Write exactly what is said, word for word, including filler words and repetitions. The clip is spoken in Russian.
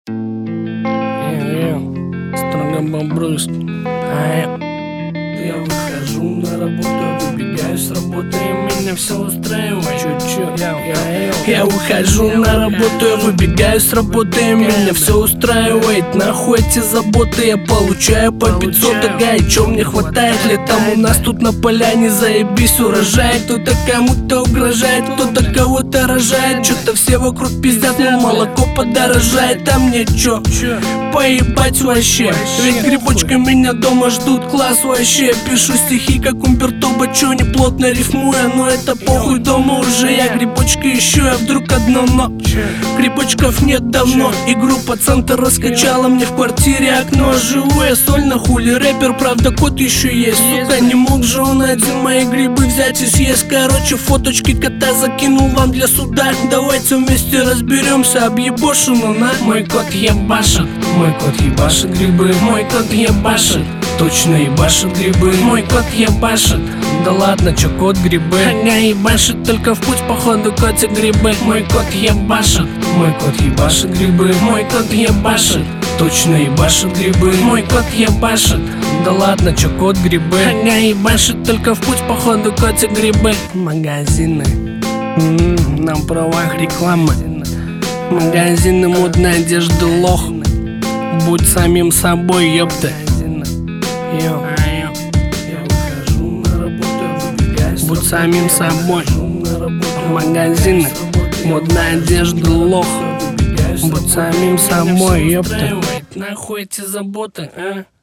Строго бобруйский. Я выхожу на работу, выбегаю с работы, и меня все устраивает. Чуть-чуть. Я, я, я выхожу на работу, я выбегаю с работы, и меня все устраивает. Нахуй эти заботы, я получаю по пятьсот, ага, и чё мне хватает? Летом у нас тут на поляне заебись урожай. Кто-то кому-то угрожает, кто-то кого-то рожает. Чё-то все вокруг пиздят, но молоко подорожает. А мне чё? Поебать вообще. Ведь грибочка меня дома ждут, класс вообще. Пишу стихи, как Умберто Бачо, не плотно рифмуя, но это похуй, дома уже я. Грибочки ищу, я вдруг одно но грибочков нет давно. И группа Центр раскачала мне в квартире окно. Живу я сольно, хули рэпер, правда кот еще есть. Сука, не мог же он один мои грибы взять и съесть. Короче, фоточки кота закинул вам для суда. Давайте вместе разберемся, объебошено на. Мой кот ебашит, мой кот ебашит грибы, мой кот ебашит, точно ебашит грибы, мой кот ебашит. Да ладно, чё кот грибы? Ага, ебашит, только в путь походу котик грибы. Мой кот ебашит, мой кот ебашит грибы, мой кот ебашит, точно ебашит грибы, мой кот ебашит. Да ладно, чё кот грибы? Ага, ебашит, только в путь походу котик грибы. Магазины, м-м, на правах рекламы. Магазины модной одежды, лох. Будь самим собой, ёпта. Йо. Будь самим собой. Магазины модной одежды, лох. Будь самим собой, ёпта. Нахуй эти заботы, а?